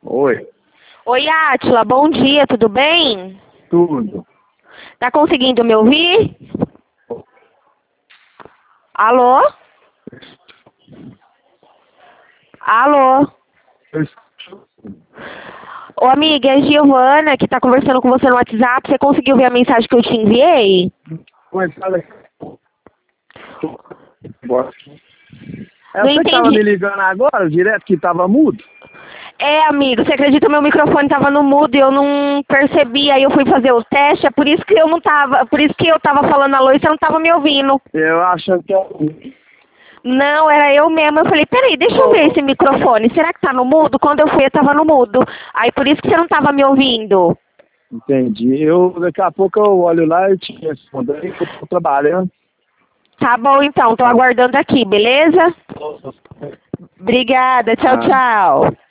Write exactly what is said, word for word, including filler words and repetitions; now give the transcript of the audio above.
Oi. Oi, Átila, bom dia, tudo bem? Tudo. Tá conseguindo me ouvir? Alô? Alô? Ô, amiga, é a Giovana que tá conversando com você no WhatsApp. Você conseguiu ver a mensagem que eu te enviei? Mas fala aí. É Não você que tava entendi. me ligando agora, direto, que tava mudo? É, amigo, você acredita que meu microfone tava no mudo e eu não percebi, aí eu fui fazer o teste, é por isso que eu não tava, por isso que eu tava falando alô e você não tava me ouvindo. Eu achando que era... Não, era eu mesma. Eu falei, peraí, deixa eu ver esse microfone. Será que tá no mudo? Quando eu fui, eu tava no mudo. Aí por isso que você não tava me ouvindo. Entendi. Eu, daqui a pouco eu olho lá e te respondo. Aí que eu tô trabalhando. Tá bom, então. Tô aguardando aqui, beleza? Obrigada. Tchau, Ah. tchau.